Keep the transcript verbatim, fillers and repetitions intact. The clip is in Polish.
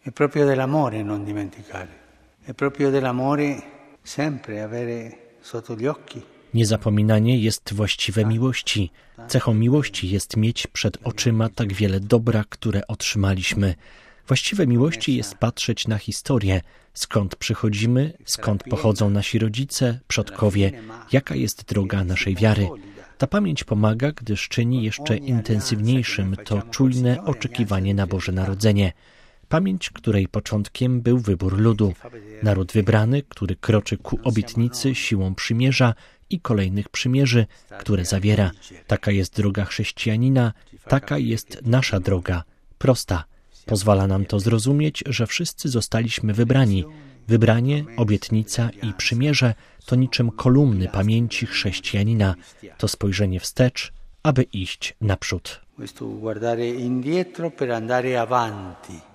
È proprio dell'amore non dimenticare. È proprio dell'amore sempre avere sotto gli occhi. Niezapominanie jest właściwe miłości. Cechą miłości jest mieć przed oczyma tak wiele dobra, które otrzymaliśmy. Właściwe miłości jest patrzeć na historię, skąd przychodzimy, skąd pochodzą nasi rodzice, przodkowie, jaka jest droga naszej wiary. Ta pamięć pomaga, gdyż czyni jeszcze intensywniejszym to czujne oczekiwanie na Boże Narodzenie. Pamięć, której początkiem był wybór ludu. Naród wybrany, który kroczy ku obietnicy siłą przymierza i kolejnych przymierzy, które zawiera. Taka jest droga chrześcijanina, taka jest nasza droga, prosta. Pozwala nam to zrozumieć, że wszyscy zostaliśmy wybrani. Wybranie, obietnica i przymierze to niczym kolumny pamięci chrześcijanina. To spojrzenie wstecz, aby iść naprzód. Questo guardare indietro per andare avanti.